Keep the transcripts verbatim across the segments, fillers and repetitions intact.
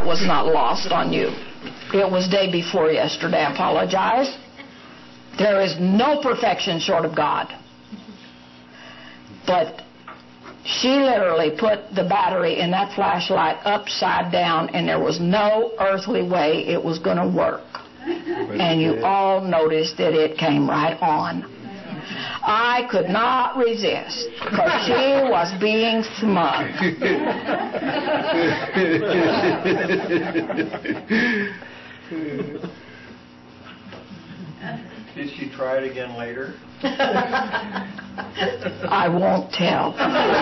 was not lost on you. It was day before yesterday. I apologize. There is no perfection short of God. But she literally put the battery in that flashlight upside down, and there was no earthly way it was going to work. And you all noticed that it came right on. I could not resist, because she was being smug. Did she try it again later? I won't tell.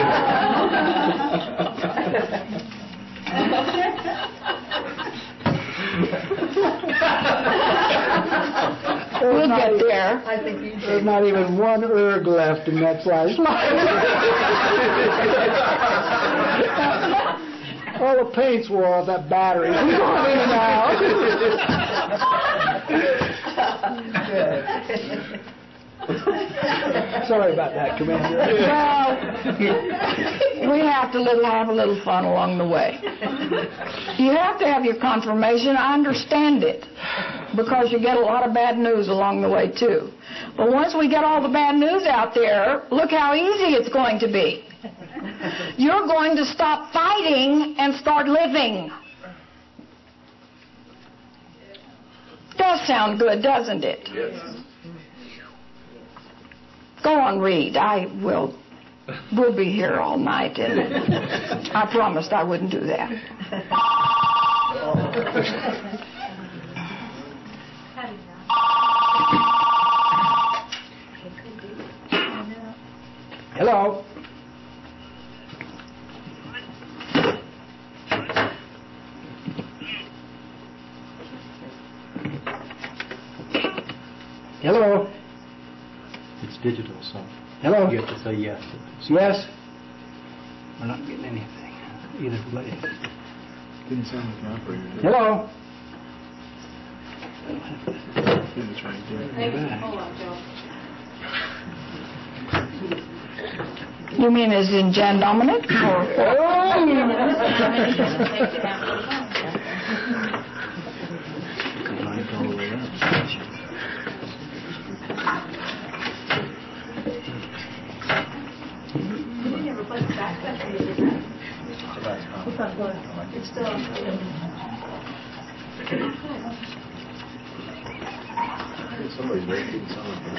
We'll get there. I think you There's not even one erg left in that flashlight. All the paint's wore off that battery. We're going in and out. Sorry about that, Commander. Well, we have to little, have a little fun along the way. You have to have your confirmation. I understand it, because you get a lot of bad news along the way, too. But once we get all the bad news out there, look how easy it's going to be. You're going to stop fighting and start living. Does sound good, doesn't it? Yes. Go on, read. I will. We'll be here all night, and I promised I wouldn't do that. Hello. Hello. It's digital, so Hello. you have to say yes. Yes. We're not getting anything. Either way. Didn't sound like an operator. Hello. Didn't try to do it. You mean as in Jan Dominic? Or Combined all the way up. It's still on. Somebody's making something.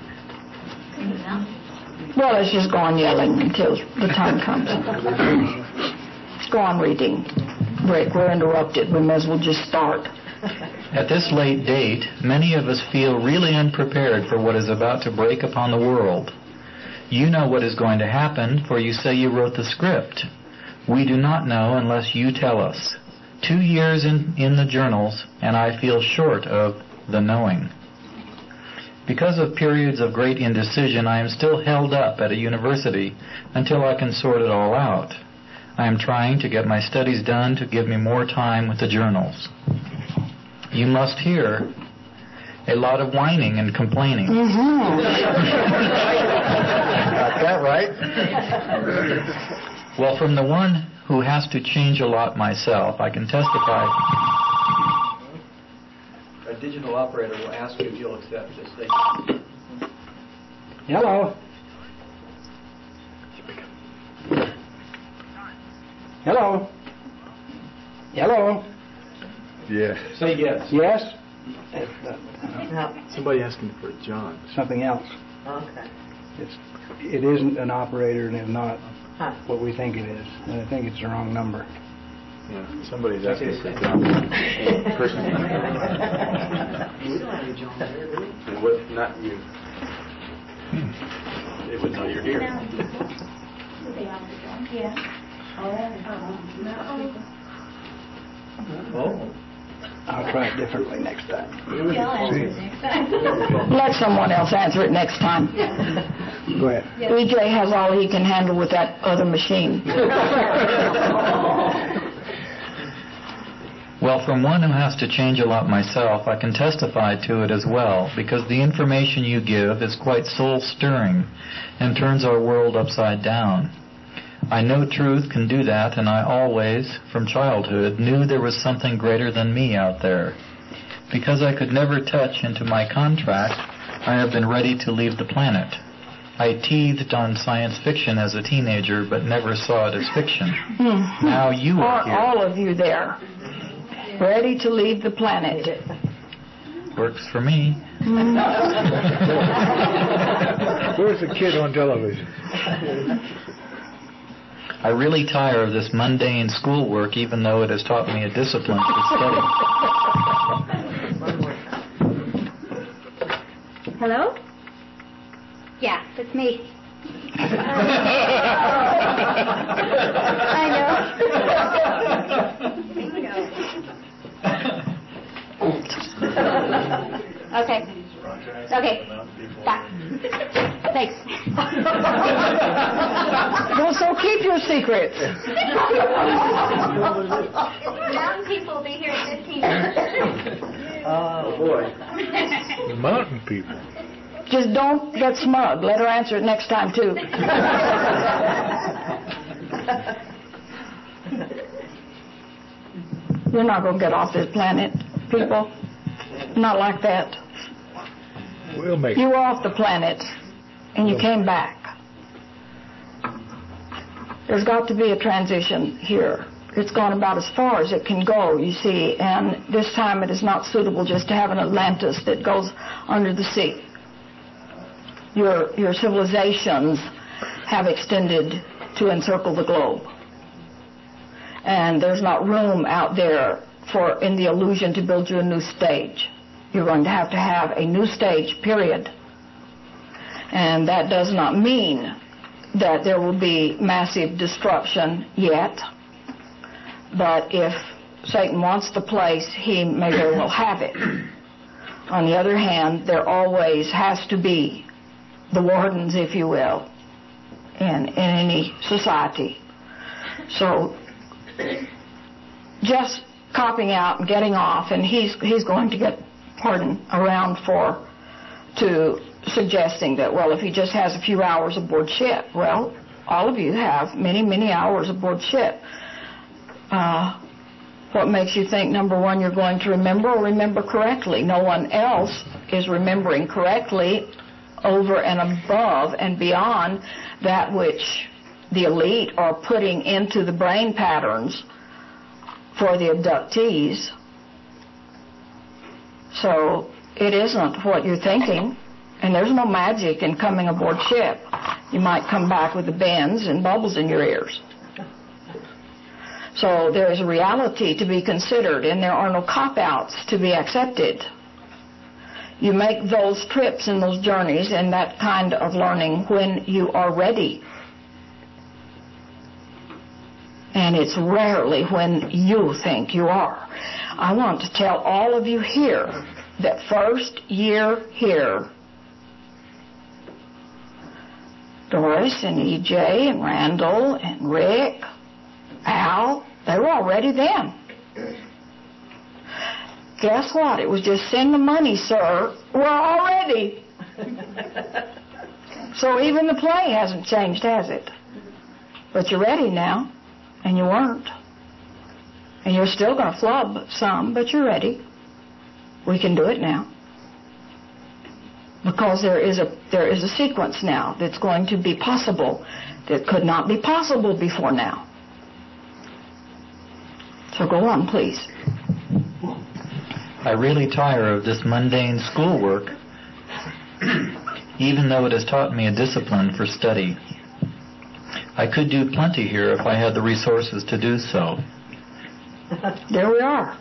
well, let's just go on yelling until the time comes. Go on reading. Rick, we're interrupted. We may as well just start. At this late date, many of us feel really unprepared for what is about to break upon the world. You know what is going to happen, for you say you wrote the script. We do not know unless you tell us. Two years in, in the journals, and I feel short of the knowing. Because of periods of great indecision, I am still held up at a university until I can sort it all out. I am trying to get my studies done to give me more time with the journals. You must hear a lot of whining and complaining. Mm-hmm. Got that right? Well, from the one who has to change a lot myself, I can testify. A digital operator will ask you if you'll accept this thing. Hello. Hello. Hello. Yeah. Say yes. Yes. No. Somebody asking for a John. Something else. Okay. It's. It isn't an operator, and it's not Huh. what we think it is. And I think it's the wrong number. Yeah. Somebody's asking for a John. Person. We don't have any John there, do we? And what? Not you. They would know you're here. Yeah. Oh. I'll try it differently next time. Let someone else answer it next time. Go ahead. E J has all he can handle with that other machine. Well, from one who has to change a lot myself, I can testify to it as well, because the information you give is quite soul-stirring and turns our world upside down. I know truth can do that, and I always, from childhood, knew there was something greater than me out there. Because I could never touch into my contract, I have been ready to leave the planet. I teethed on science fiction as a teenager, but never saw it as fiction. Hmm. Now you are Are here. all of you there, ready to leave the planet? Works for me. Where's the kid on television? I really tire of this mundane schoolwork, even though it has taught me a discipline to study. Hello? Yeah, it's me. I know. Okay. Okay. Bye. Thanks. Well, so keep your secrets. Mountain people will be here in fifteen minutes. Oh, boy. The mountain people. Just don't get smug. Let her answer it next time, too. You're not going to get off this planet, people. Not like that. We'll make You were off the planet, and you came back. There's got to be a transition here. It's gone about as far as it can go, you see, and this time it is not suitable just to have an Atlantis that goes under the sea. Your, your civilizations have extended to encircle the globe. And there's not room out there for, in the illusion, to build you a new stage. You're going to have to have a new stage, period. And that does not mean that there will be massive destruction yet. But if Satan wants the place, he may very well have it. On the other hand, there always has to be the wardens, if you will, in, in any society. So just copping out and getting off, and he's he's going to get pardon around for to suggesting that, well, if he just has a few hours aboard ship, well, all of you have many, many hours aboard ship. Uh, what makes you think, number one, you're going to remember or remember correctly? No one else is remembering correctly over and above and beyond that which the elite are putting into the brain patterns for the abductees. So it isn't what you're thinking, and there's no magic in coming aboard ship. You might come back with the bends and bubbles in your ears. So there is a reality to be considered, and there are no cop-outs to be accepted. You make those trips and those journeys and that kind of learning when you are ready. And it's rarely when you think you are. I want to tell all of you here that first year here, Doris and E J and Randall and Rick, Al, they were already then. Guess what? It was just send the money, sir. We're all ready. So even the play hasn't changed, has it? But you're ready now, and you weren't. And you're still going to flub some, but you're ready. We can do it now. Because there is a there is a sequence now that's going to be possible that could not be possible before now. So go on, please. I really tire of this mundane schoolwork, even though it has taught me a discipline for study. I could do plenty here if I had the resources to do so. There we are.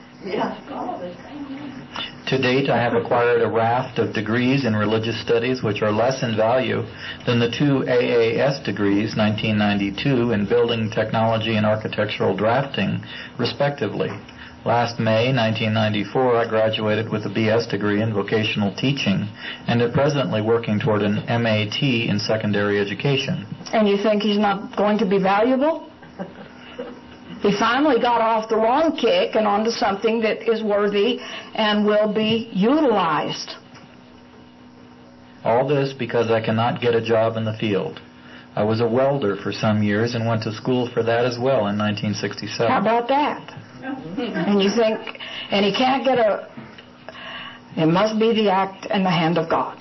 To date, I have acquired a raft of degrees in religious studies which are less in value than the two A A S degrees, nineteen ninety-two, in building technology and architectural drafting, respectively. Last May, nineteen ninety-four, I graduated with a B S degree in vocational teaching and am presently working toward an M A T in secondary education. And you think he's not going to be valuable? He finally got off the wrong kick and onto something that is worthy and will be utilized. All this because I cannot get a job in the field. I was a welder for some years and went to school for that as well in nineteen sixty-seven. How about that? And you think, and he can't get a, it must be the act and the hand of God.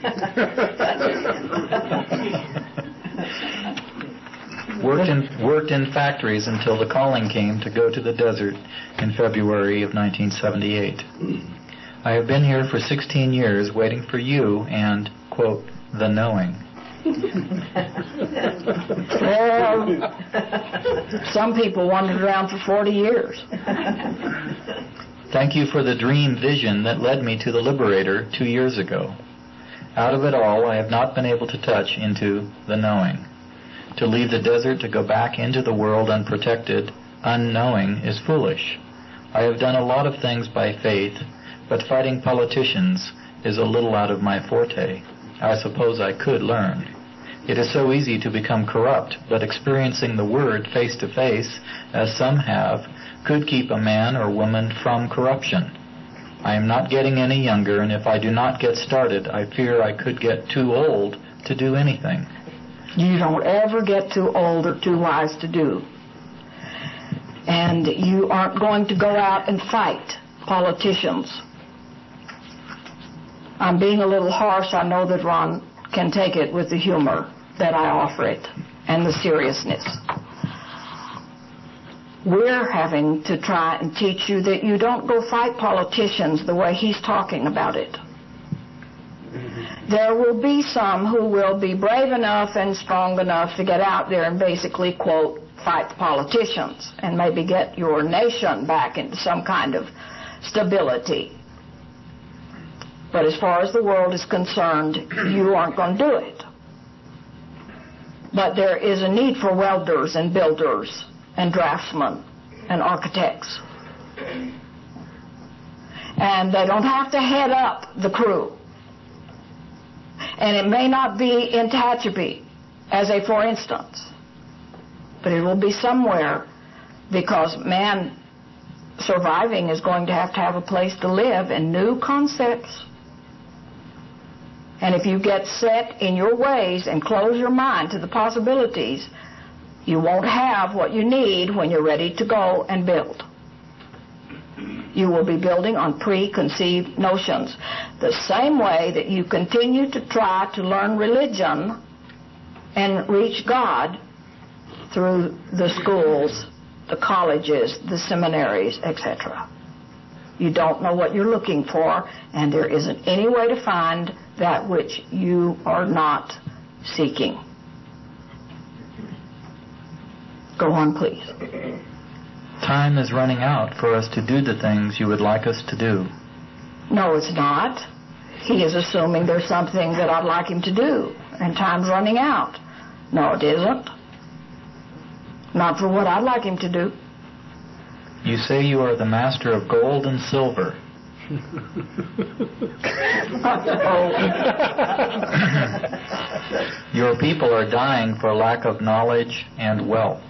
Worked in, worked in factories until the calling came to go to the desert in February of nineteen seventy-eight. I have been here for sixteen years waiting for you and, quote, the knowing. Well, some people wandered around for forty years. Thank you for the dream vision that led me to the Liberator two years ago. Out of it all, I have not been able to touch into the knowing. To leave the desert to go back into the world unprotected, unknowing, is foolish. I have done a lot of things by faith, but fighting politicians is a little out of my forte. I suppose I could learn. It is so easy to become corrupt, but experiencing the Word face to face, as some have, could keep a man or woman from corruption. I am not getting any younger, and if I do not get started, I fear I could get too old to do anything. You don't ever get too old or too wise to do. And you aren't going to go out and fight politicians. I'm being a little harsh. I know that Ron can take it with the humor that I offer it and the seriousness. We're having to try and teach you that you don't go fight politicians the way he's talking about it. There will be some who will be brave enough and strong enough to get out there and basically, quote, fight the politicians and maybe get your nation back into some kind of stability. But as far as the world is concerned, you aren't going to do it. But there is a need for welders and builders and draftsmen and architects. And they don't have to head up the crew. And it may not be in Tehachapi, as a for instance, but it will be somewhere, because man surviving is going to have to have a place to live and new concepts. And if you get set in your ways and close your mind to the possibilities, you won't have what you need when you're ready to go and build. You will be building on preconceived notions. The same way that you continue to try to learn religion and reach God through the schools, the colleges, the seminaries, et cetera. You don't know what you're looking for, and there isn't any way to find that which you are not seeking. Go on, please. Time is running out for us to do the things you would like us to do. No, it's not. He is assuming there's something that I'd like him to do, and time's running out. No, it isn't. Not for what I'd like him to do. You say you are the master of gold and silver. Your people are dying for lack of knowledge and wealth.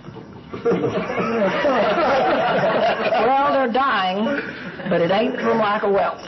Well, they're dying, but it ain't from lack of wealth.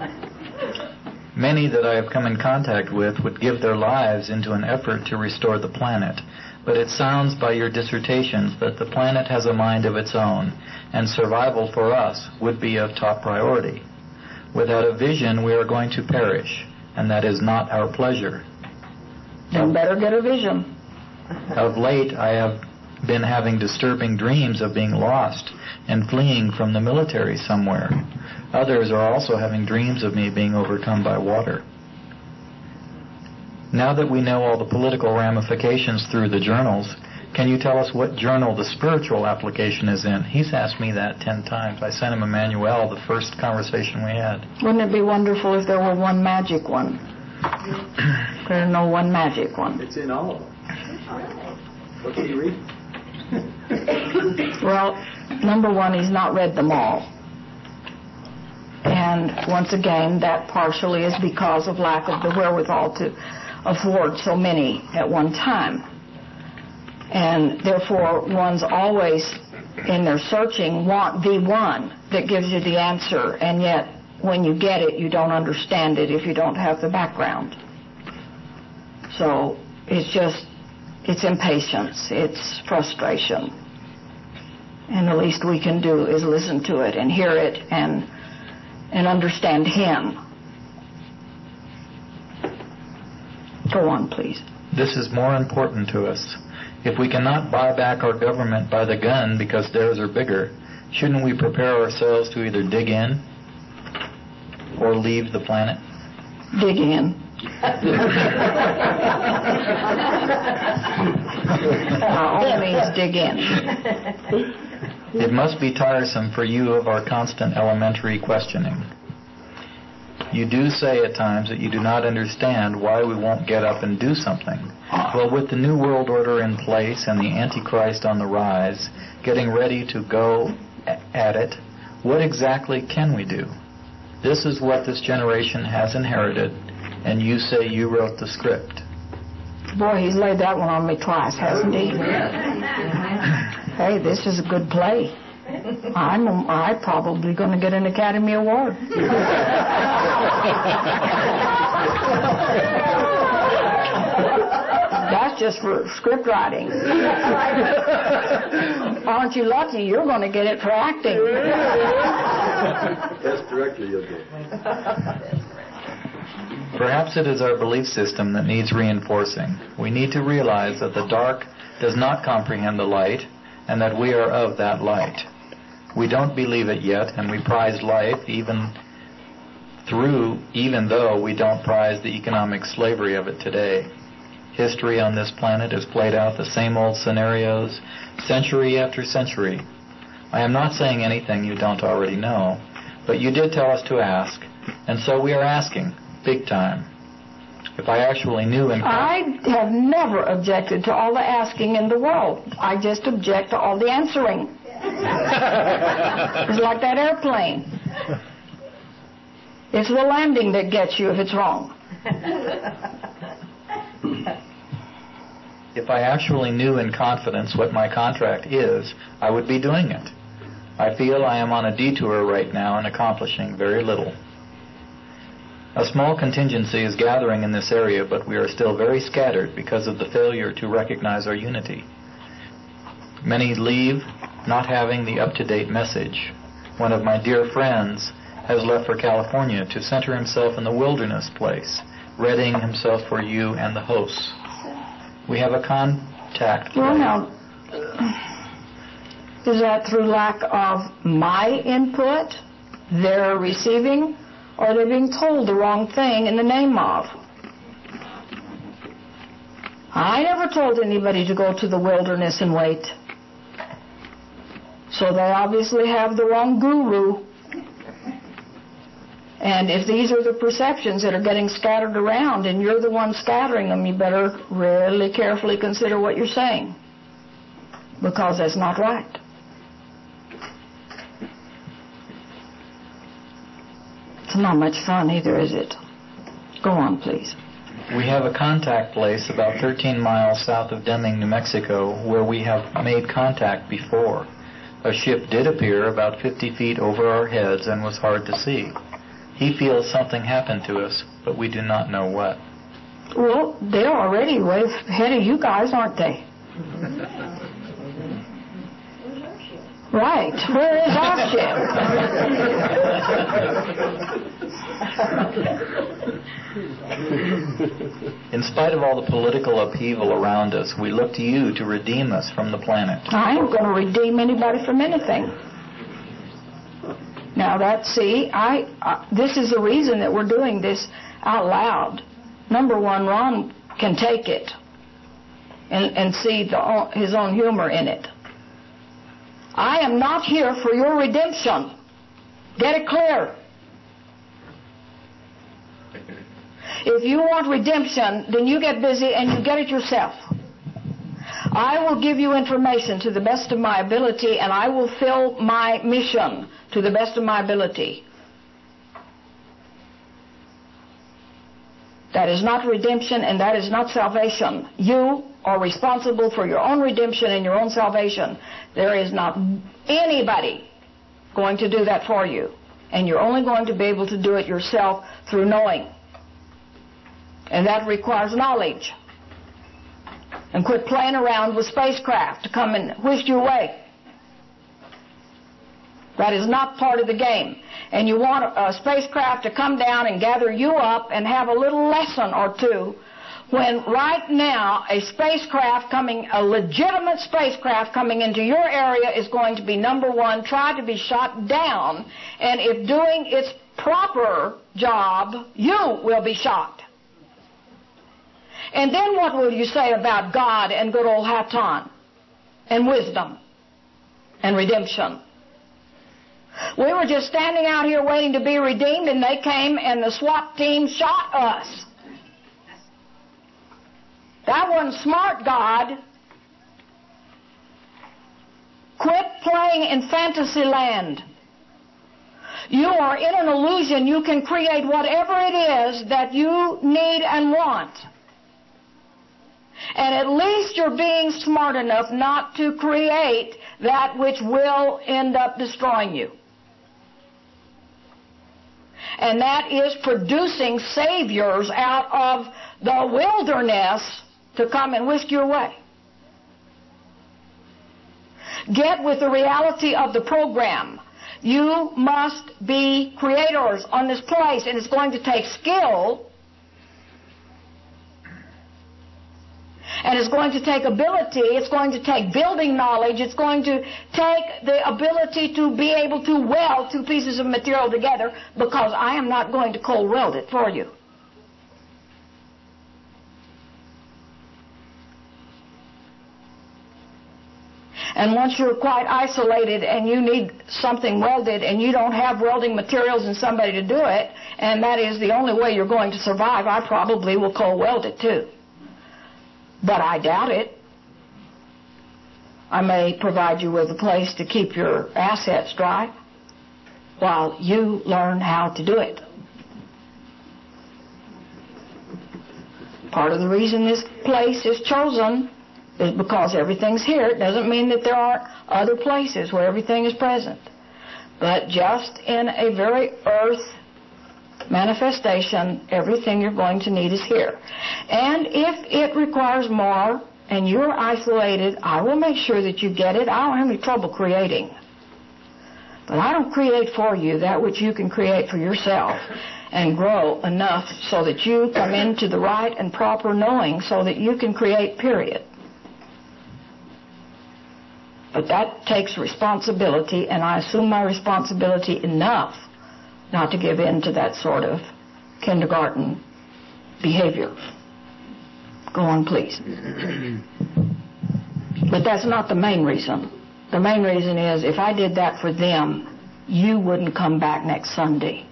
Many that I have come in contact with would give their lives into an effort to restore the planet, but it sounds by your dissertations that the planet has a mind of its own, and survival for us would be of top priority. Without a vision, we are going to perish, and that is not our pleasure. Then better get a vision. Of late, I have been having disturbing dreams of being lost and fleeing from the military somewhere. Others are also having dreams of me being overcome by water. Now that we know all the political ramifications through the journals, can you tell us what journal the spiritual application is in? He's asked me that ten times. I sent him a manual the first conversation we had. Wouldn't it be wonderful if there were one magic one? There's no one magic one. It's in all of them. What can you read? Well, number one, he's not read them all. And once again, that partially is because of lack of the wherewithal to afford so many at one time. And therefore, one's always, in their searching, want the one that gives you the answer, and yet when you get it, you don't understand it if you don't have the background. So it's just it's impatience, it's frustration. And the least we can do is listen to it and hear it and and understand him. Go on, please. This is more important to us. If we cannot buy back our government by the gun because theirs are bigger, shouldn't we prepare ourselves to either dig in or leave the planet? Dig in. By all means, dig in. It must be tiresome for you of our constant elementary questioning. You do say at times that you do not understand why we won't get up and do something. Well, with the New World Order in place and the Antichrist on the rise, getting ready to go at it, what exactly can we do? This is what this generation has inherited, and you say you wrote the script. Boy, he's laid that one on me twice, hasn't he? Hey, this is a good play. I'm I'm probably going to get an Academy Award. That's just for script writing. Aren't you lucky? You're going to get it for acting. Best director you'll get. Perhaps it is our belief system that needs reinforcing. We need to realize that the dark does not comprehend the light, and that we are of that light. We don't believe it yet, and we prize life even through, even though we don't prize the economic slavery of it today. History on this planet has played out the same old scenarios century after century. I am not saying anything you don't already know, but you did tell us to ask, and so we are asking, big time. If I actually knew in... I have never objected to all the asking in the world. I just object to all the answering. It's like that airplane. It's the landing that gets you if it's wrong. If I actually knew in confidence what my contract is, I would be doing it. I feel I am on a detour right now and accomplishing very little. A small contingency is gathering in this area, but we are still very scattered because of the failure to recognize our unity. Many leave not having the up-to-date message. One of my dear friends has left for California to center himself in the wilderness place, readying himself for you and the hosts. We have a contact. Well, now, is that through lack of my input, their receiving, or they're being told the wrong thing in the name of? I never told anybody to go to the wilderness and wait. So they obviously have the wrong guru. And if these are the perceptions that are getting scattered around and you're the one scattering them, you better really carefully consider what you're saying, because that's not right. It's not much fun either, is it? Go on, please. We have a contact place about thirteen miles south of Deming, New Mexico, where we have made contact before. A ship did appear about fifty feet over our heads and was hard to see. He feels something happened to us, but we do not know what. Well, they're already way ahead of you guys, aren't they? Right. Where is our ship? In spite of all the political upheaval around us, we look to you to redeem us from the planet. I ain't going to redeem anybody from anything. Now that, see, I uh, this is the reason that we're doing this out loud. Number one, Ron can take it and, and see the, his own humor in it. I am not here for your redemption. Get it clear. If you want redemption, then you get busy and you get it yourself. I will give you information to the best of my ability, and I will fill my mission to the best of my ability. That is not redemption, and that is not salvation. You are responsible for your own redemption and your own salvation. There is not anybody going to do that for you. And you're only going to be able to do it yourself through knowing. And that requires knowledge. And quit playing around with spacecraft to come and whisk you away. That is not part of the game. And you want a spacecraft to come down and gather you up and have a little lesson or two, when right now a spacecraft coming, a legitimate spacecraft coming into your area is going to be, number one, try to be shot down, and if doing its proper job, you will be shot. And then what will you say about God and good old Hatan and wisdom and redemption? We were just standing out here waiting to be redeemed, and they came and the SWAT team shot us. That wasn't smart, God. Quit playing in fantasy land. You are in an illusion. You can create whatever it is that you need and want. And at least you're being smart enough not to create that which will end up destroying you. And that is producing saviors out of the wilderness to come and whisk you away. Get with the reality of the program. You must be creators on this place, and it's going to take skill, and it's going to take ability, it's going to take building knowledge, it's going to take the ability to be able to weld two pieces of material together, because I am not going to cold weld it for you. And once you're quite isolated and you need something welded and you don't have welding materials and somebody to do it, and that is the only way you're going to survive, I probably will cold weld it too. But I doubt it. I may provide you with a place to keep your assets dry while you learn how to do it. Part of the reason this place is chosen is because everything's here. It doesn't mean that there aren't other places where everything is present. But just in a very earth manifestation, everything you're going to need is here. And if it requires more and you're isolated, I will make sure that you get it. I don't have any trouble creating. But I don't create for you that which you can create for yourself and grow enough so that you come into the right and proper knowing so that you can create, period. But that takes responsibility, and I assume my responsibility enough not to give in to that sort of kindergarten behavior. Go on, please. But that's not the main reason. The main reason is if I did that for them, you wouldn't come back next Sunday.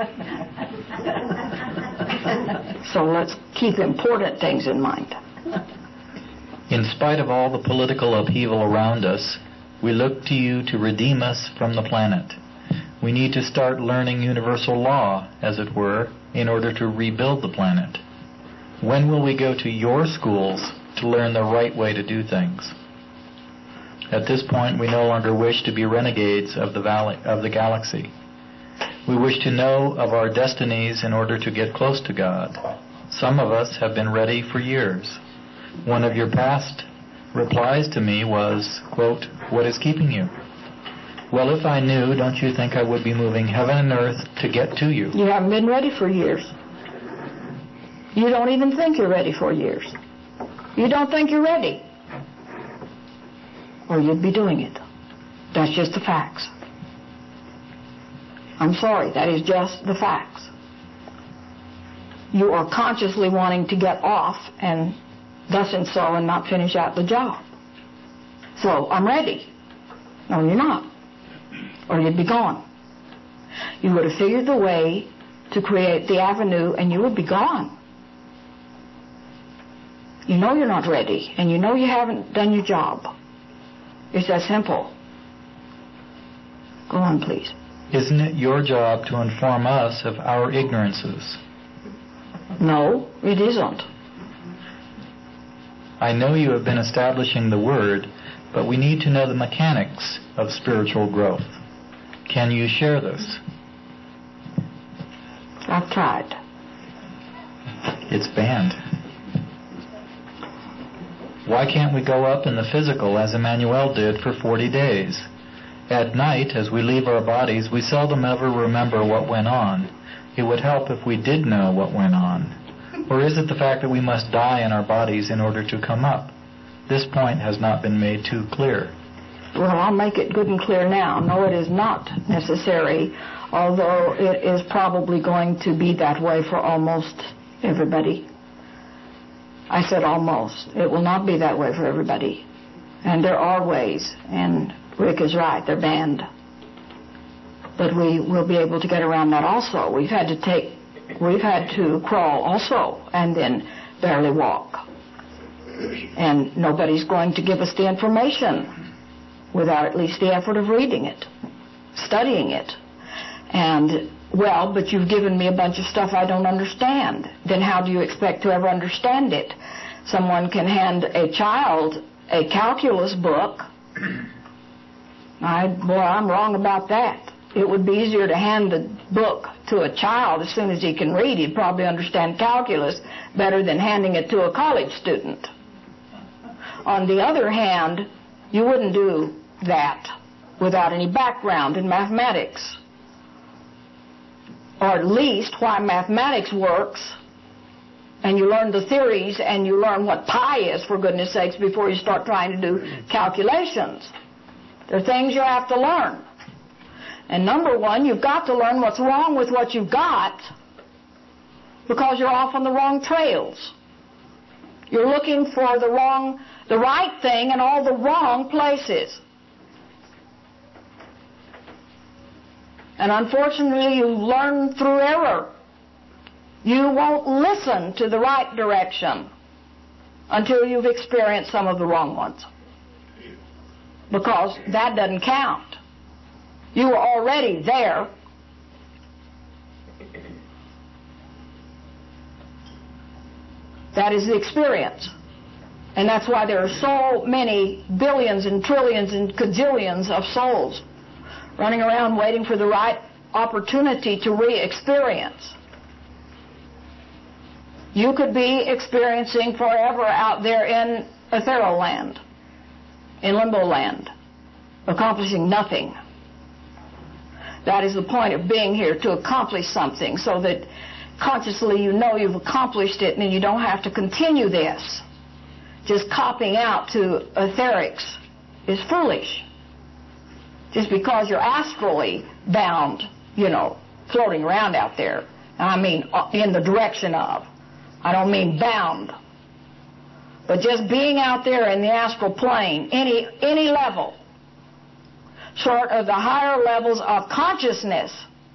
So let's keep important things in mind. In spite of all the political upheaval around us, we look to you to redeem us from the planet. We need to start learning universal law, as it were, in order to rebuild the planet. When will we go to your schools to learn the right way to do things? At this point, we no longer wish to be renegades of the valley, of the galaxy. We wish to know of our destinies in order to get close to God. Some of us have been ready for years. One of your past replies to me was, quote, "What is keeping you?" Well, if I knew, don't you think I would be moving heaven and earth to get to you? You haven't been ready for years. You don't even think you're ready for years. You don't think you're ready, or you'd be doing it. That's just the facts. I'm sorry, that is just the facts. You are consciously wanting to get off and thus and so and not finish out the job. So, I'm ready. No, you're not. Or you'd be gone. You would have figured the way to create the avenue and you would be gone. You know you're not ready, and you know you haven't done your job. It's that simple. Go on, please. Isn't it your job to inform us of our ignorances? No, it isn't. I know you have been establishing the Word, but we need to know the mechanics of spiritual growth. Can you share this? I've tried. It's banned. Why can't we go up in the physical as Emmanuel did for forty days? At night, as we leave our bodies, we seldom ever remember what went on. It would help if we did know what went on. Or is it the fact that we must die in our bodies in order to come up? This point has not been made too clear. Well, I'll make it good and clear now. No, it is not necessary, although it is probably going to be that way for almost everybody. I said almost. It will not be that way for everybody. And there are ways, and Rick is right, they're banned. But we will be able to get around that also. We've had to take, we've had to crawl also, and then barely walk. And nobody's going to give us the information without at least the effort of reading it, studying it. And, well, but you've given me a bunch of stuff I don't understand. Then how do you expect to ever understand it? Someone can hand a child a calculus book. I, boy, I'm wrong about that. It would be easier to hand the book to a child as soon as he can read. He'd probably understand calculus better than handing it to a college student. On the other hand, you wouldn't do that without any background in mathematics. Or at least why mathematics works, and you learn the theories and you learn what pi is, for goodness sakes, before you start trying to do calculations. There are things you have to learn. And number one, you've got to learn what's wrong with what you've got, because you're off on the wrong trails. You're looking for the wrong, the right thing in all the wrong places. And unfortunately, you learn through error. You won't listen to the right direction until you've experienced some of the wrong ones, because that doesn't count. You were already there. That is the experience. And that's why there are so many billions and trillions and gazillions of souls running around waiting for the right opportunity to re-experience. You could be experiencing forever out there in ethereal land, in limbo land, accomplishing nothing. That is the point of being here, to accomplish something, so that consciously you know you've accomplished it and you don't have to continue this. Just copying out to etherics is foolish. Just because you're astrally bound, you know, floating around out there. I mean, in the direction of. I don't mean bound. But just being out there in the astral plane, any any level, short of the higher levels of consciousness,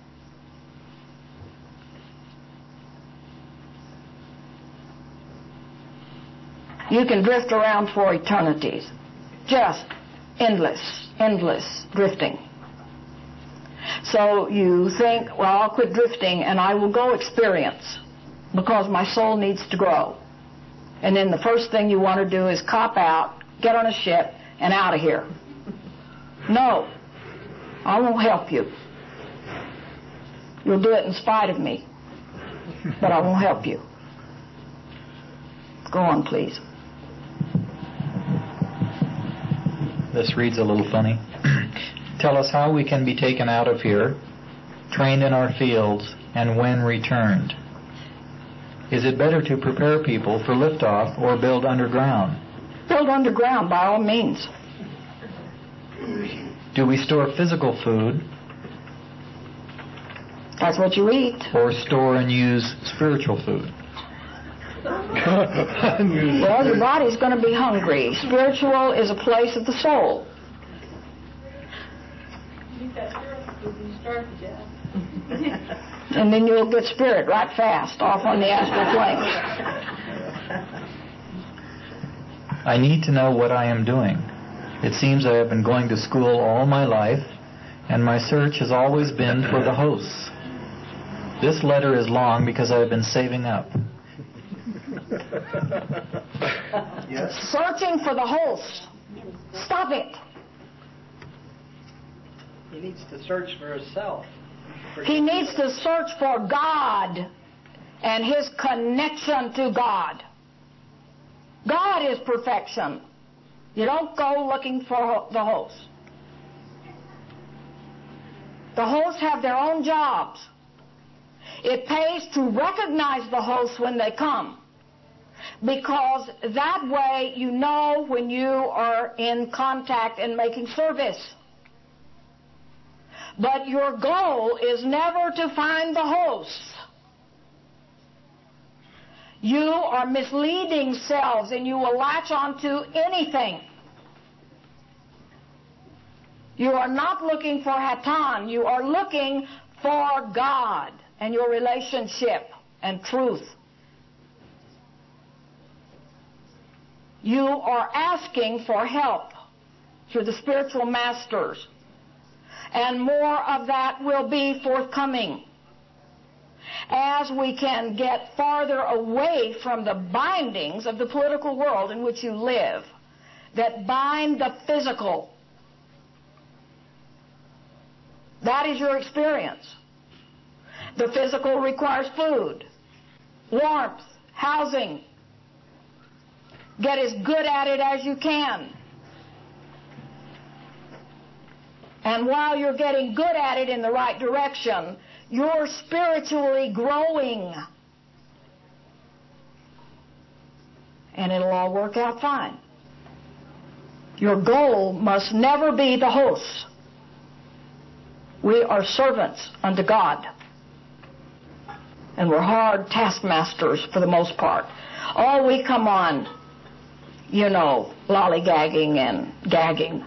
you can drift around for eternities. Just endless, endless drifting. So you think, well, I'll quit drifting and I will go experience, because my soul needs to grow. And then the first thing you want to do is cop out, get on a ship, and out of here. No, I won't help you. You'll do it in spite of me, but I won't help you. Go on, please. This reads a little funny. Tell us how we can be taken out of here, trained in our fields, and when returned. Is it better to prepare people for liftoff or build underground? Build underground, by all means. Do we store physical food? That's what you eat. Or store and use spiritual food? Well, your body's going to be hungry. Spiritual is a place of the soul. And then you'll get spirit right fast off on the astral plane. I need to know what I am doing. It seems I have been going to school all my life, and my search has always been for the hosts. This letter is long because I have been saving up. Yes. Searching for the hosts. Stop it. He needs to search for himself. He needs to search for God and his connection to God. God is perfection. You don't go looking for the hosts. The hosts have their own jobs. It pays to recognize the hosts when they come, because that way you know when you are in contact and making service. But your goal is never to find the hosts. You are misleading selves, and you will latch onto anything. You are not looking for Hatan. You are looking for God and your relationship and truth. You are asking for help through the spiritual masters, and more of that will be forthcoming as we can get farther away from the bindings of the political world in which you live that bind the physical. That is your experience. The physical requires food, warmth, housing. Get as good at it as you can. And while you're getting good at it in the right direction, you're spiritually growing. And it'll all work out fine. Your goal must never be the hosts. We are servants unto God. And we're hard taskmasters for the most part. Oh, we come on, you know, lollygagging and gagging.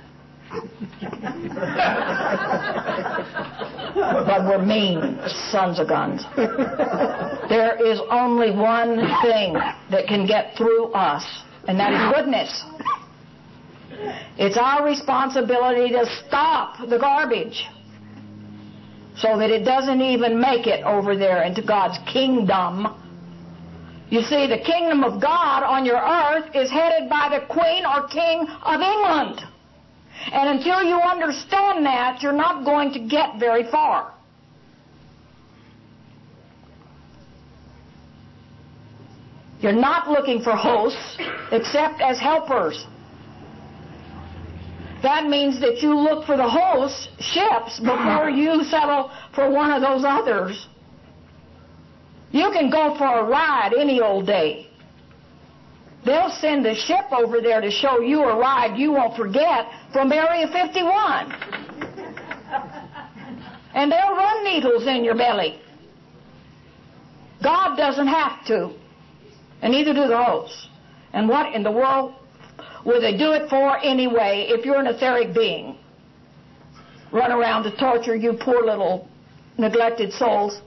But we're mean sons of guns. There is only one thing that can get through us, and that is goodness. It's our responsibility to stop the garbage so that it doesn't even make it over there into God's kingdom. You see, the kingdom of God on your earth is headed by the Queen or King of England. And until you understand that, you're not going to get very far. You're not looking for hosts except as helpers. That means that you look for the host ships before you settle for one of those others. You can go for a ride any old day. They'll send a ship over there to show you a ride you won't forget from Area fifty-one. And they'll run needles in your belly. God doesn't have to, and neither do the hosts. And what in the world would they do it for anyway if you're an etheric being? Run around to torture you poor little neglected souls?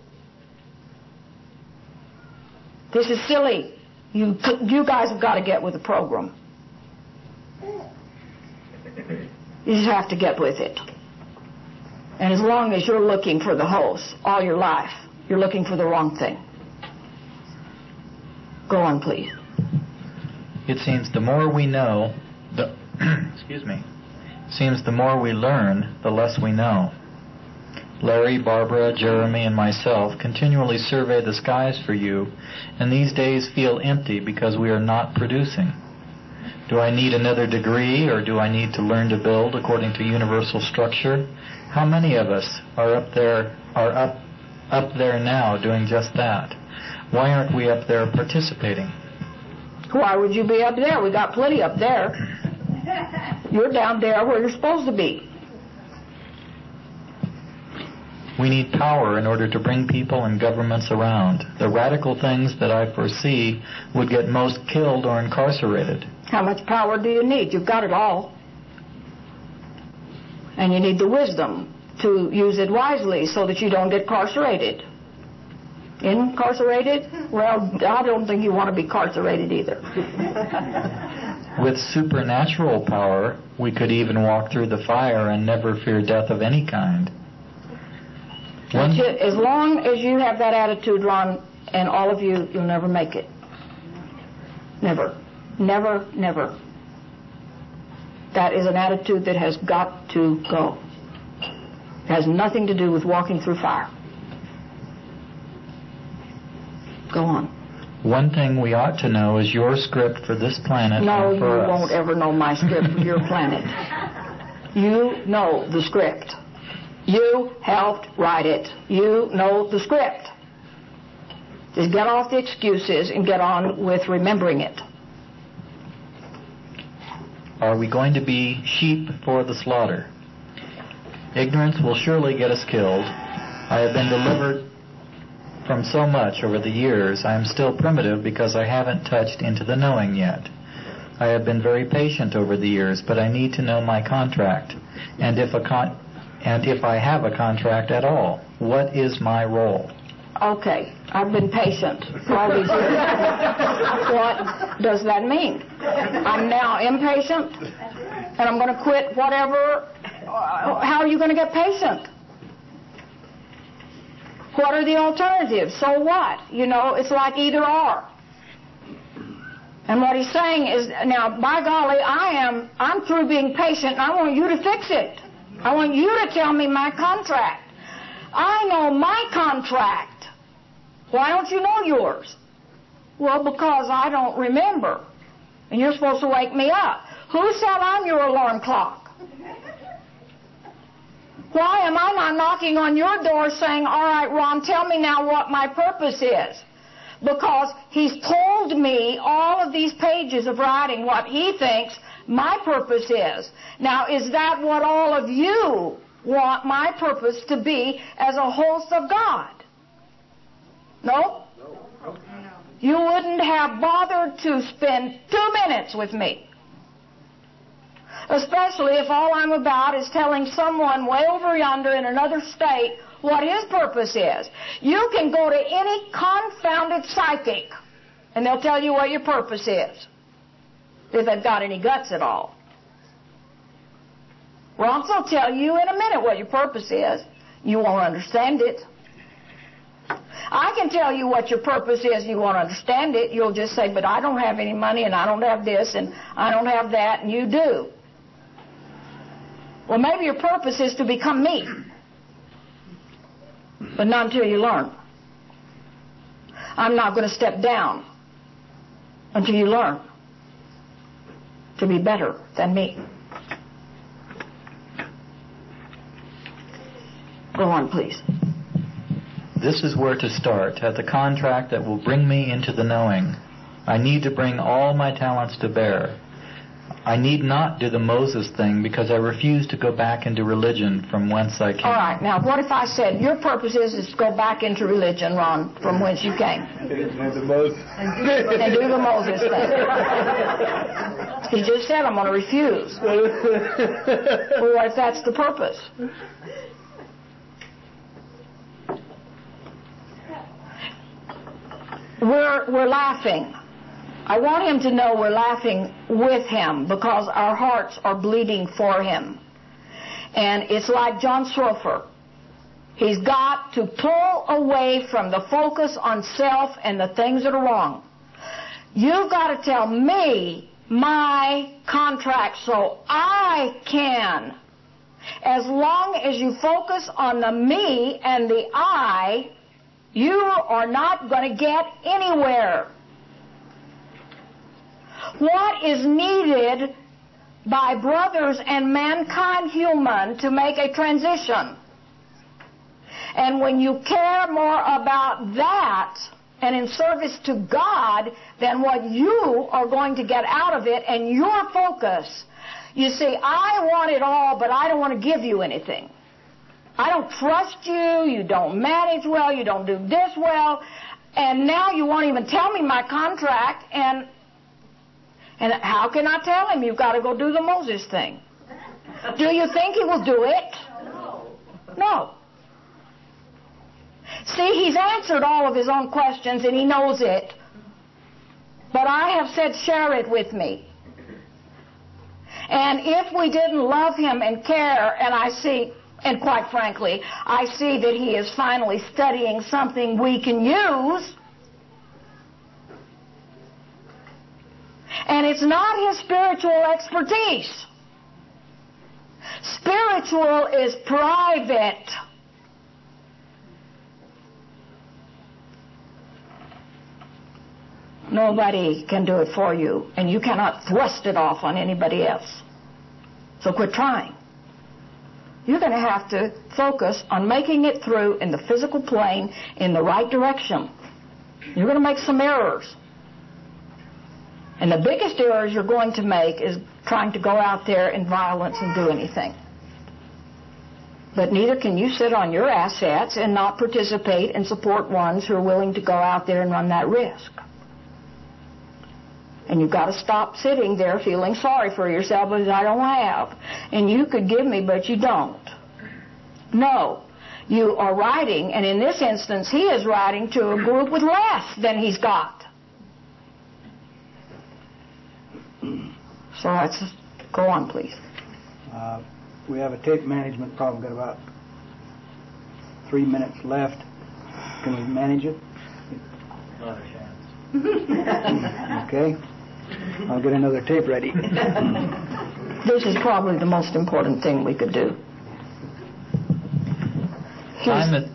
This is silly. You, you guys have got to get with the program. You just have to get with it. And as long as you're looking for the host all your life, you're looking for the wrong thing. Go on, please. It seems the more we know, the excuse me, seems the more we learn, the less we know. Larry, Barbara, Jeremy, and myself continually survey the skies for you, and these days feel empty because we are not producing. Do I need another degree, or do I need to learn to build according to universal structure? How many of us are up there are up up there now doing just that? Why aren't we up there participating? Why would you be up there? We got plenty up there. You're down there where you're supposed to be. We need power in order to bring people and governments around. The radical things that I foresee would get most killed or incarcerated. How much power do you need? You've got it all. And you need the wisdom to use it wisely so that you don't get incarcerated. Incarcerated? Well, I don't think you want to be incarcerated either. With supernatural power, we could even walk through the fire and never fear death of any kind. One, as long as you have that attitude, Ron, and all of you, you'll never make it. Never. Never, never. That is an attitude that has got to go. It has nothing to do with walking through fire. Go on. One thing we ought to know is your script for this planet No, and you for us. won't ever know my script for your planet. You know the script. You helped write it. You know the script. Just get off the excuses and get on with remembering it. Are we going to be sheep for the slaughter? Ignorance will surely get us killed. I have been delivered from so much over the years. I am still primitive because I haven't touched into the knowing yet. I have been very patient over the years, but I need to know my contract. And if a con- and if I have a contract at all, what is my role? Okay, I've been patient for all these years. What does that mean? I'm now impatient, and I'm going to quit whatever. Uh, how are you going to get patient? What are the alternatives? So what? You know, it's like either or. And what he's saying is, now, by golly, I am, I'm through being patient, and I want you to fix it. I want you to tell me my contract. I know my contract. Why don't you know yours? Well, because I don't remember. And you're supposed to wake me up. Who said I'm your alarm clock? Why am I not knocking on your door saying, all right, Ron, tell me now what my purpose is? Because he's told me all of these pages of writing what he thinks my purpose is. Now, is that what all of you want my purpose to be as a host of God? No? You wouldn't have bothered to spend two minutes with me. Especially if all I'm about is telling someone way over yonder in another state what his purpose is. You can go to any confounded psychic and they'll tell you what your purpose is, if they've got any guts at all. Ross will tell you in a minute what your purpose is. You won't understand it. I can tell you what your purpose is, you won't understand it. You'll just say, but I don't have any money, and I don't have this, and I don't have that, and you do. Well, maybe your purpose is to become me. But not until you learn. I'm not going to step down until you learn to be better than me. Go on, please. This is where to start, at the contract that will bring me into the knowing. I need to bring all my talents to bear. I need not do the Moses thing because I refuse to go back into religion from whence I came. All right, now what if I said your purpose is, is to go back into religion, Ron, from whence you came? And the Moses. And do the Moses thing. He just said I'm going to refuse. Well, what if that's the purpose? We're, we're laughing. I want him to know we're laughing with him because our hearts are bleeding for him. And it's like John Swofford. He's got to pull away from the focus on self and the things that are wrong. You've got to tell me my contract so I can. As long as you focus on the me and the I, you are not going to get anywhere. What is needed by brothers and mankind human to make a transition? And when you care more about that and in service to God than what you are going to get out of it and your focus, you see, I want it all, but I don't want to give you anything. I don't trust you, you don't manage well, you don't do this well, and now you won't even tell me my contract, and and how can I tell him you've got to go do the Moses thing? Do you think he will do it? No. No. See, he's answered all of his own questions, and he knows it. But I have said, share it with me. And if we didn't love him and care, and I see... And quite frankly, I see that he is finally studying something we can use. And it's not his spiritual expertise. Spiritual is private. Nobody can do it for you, and you cannot thrust it off on anybody else. So quit trying. You're going to have to focus on making it through in the physical plane in the right direction. You're going to make some errors. And the biggest errors you're going to make is trying to go out there in violence and do anything. But neither can you sit on your assets and not participate and support ones who are willing to go out there and run that risk. And you've got to stop sitting there feeling sorry for yourself because I don't have. And you could give me, but you don't. No. You are writing, and in this instance, he is writing to a group with less than he's got. So let's go on, please. Uh, we have a tape management problem. Got about three minutes left. Can we manage it? Not a chance. Okay. I'll get another tape ready. This is probably the most important thing we could do. Time is,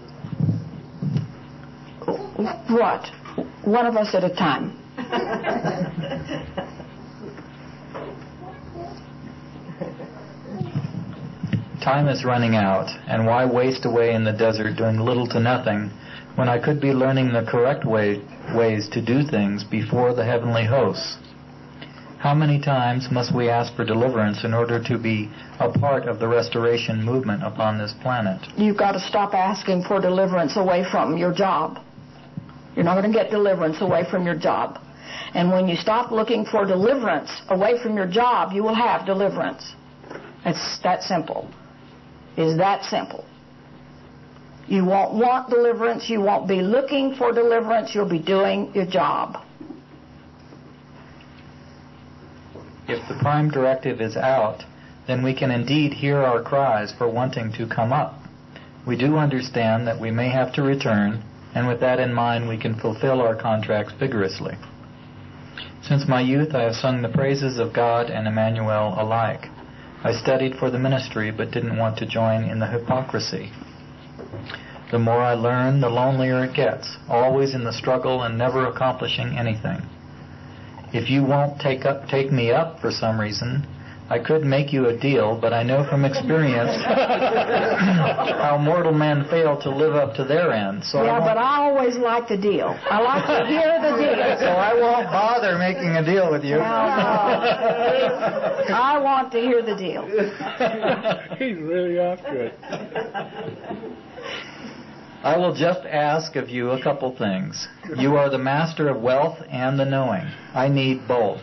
What? One of us at a time. time is running out, and why waste away in the desert doing little to nothing when I could be learning the correct way, ways to do things before the heavenly hosts? How many times must we ask for deliverance in order to be a part of the restoration movement upon this planet? You've got to stop asking for deliverance away from your job. You're not going to get deliverance away from your job. And when you stop looking for deliverance away from your job, you will have deliverance. It's that simple. It's that simple. You won't want deliverance. You won't be looking for deliverance. You'll be doing your job. If the prime directive is out, then we can indeed hear our cries for wanting to come up. We do understand that we may have to return, and with that in mind, we can fulfill our contracts vigorously. Since my youth, I have sung the praises of God and Emmanuel alike. I studied for the ministry, but didn't want to join in the hypocrisy. The more I learn, the lonelier it gets, always in the struggle and never accomplishing anything. If you won't take up, take me up for some reason, I could make you a deal, but I know from experience how mortal men fail to live up to their end. So yeah, I but I always like the deal. I like to hear the deal. So I won't bother making a deal with you. No, no. I want to hear the deal. He's really after it. I will just ask of you a couple things. You are the master of wealth and the knowing. I need both.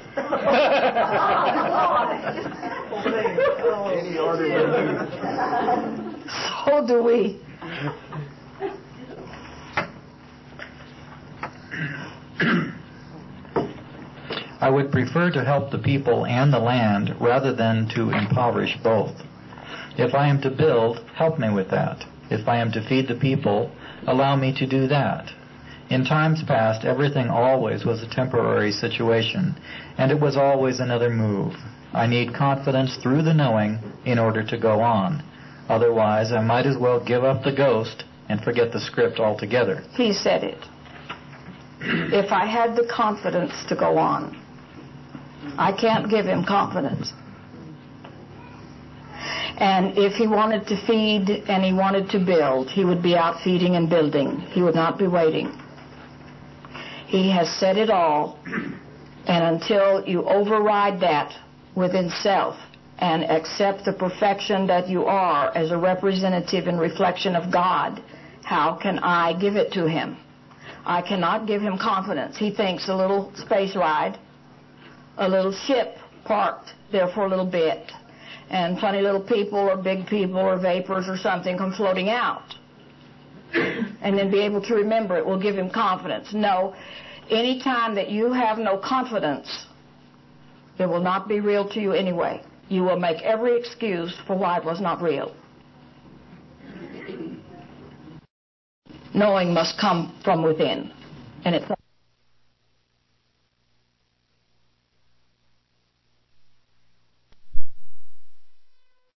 So do we. I would prefer to help the people and the land rather than to impoverish both. If I am to build, help me with that. If I am to feed the people, allow me to do that. In times past, everything always was a temporary situation, and it was always another move. I need confidence through the knowing in order to go on. Otherwise, I might as well give up the ghost and forget the script altogether. He said it. If I had the confidence to go on. I can't give him confidence. And if he wanted to feed and he wanted to build, he would be out feeding and building. He would not be waiting. He has said it all, and until you override that within self and accept the perfection that you are as a representative and reflection of God, how can I give it to him? I cannot give him confidence. He thinks a little space ride, a little ship parked there for a little bit, and funny little people or big people or vapors or something come floating out. And then be able to remember it will give him confidence. No, any time that you have no confidence, it will not be real to you anyway. You will make every excuse for why it was not real. Knowing must come from within. And it's